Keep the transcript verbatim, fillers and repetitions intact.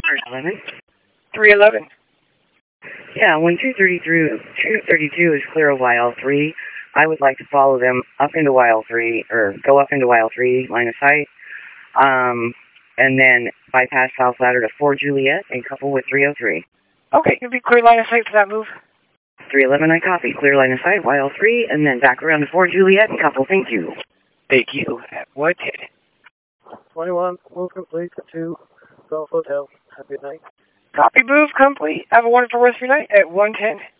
eleven. three eleven. Yeah, when two thirty-two is clear of Y L three, I would like to follow them up into Y L three, or go up into Y L three, line of sight, um, and then bypass South Ladder to four Juliet and couple with three oh three. Okay, you'll be clear line of sight for that move. three eleven, I copy. Clear line of sight, Y L three, and then back around to four Juliet and couple. Thank you. Thank you. At one ten. twenty-one, move complete to Gulf Hotel. Have a good night. Copy, move complete. Have a wonderful rest of your night at one ten.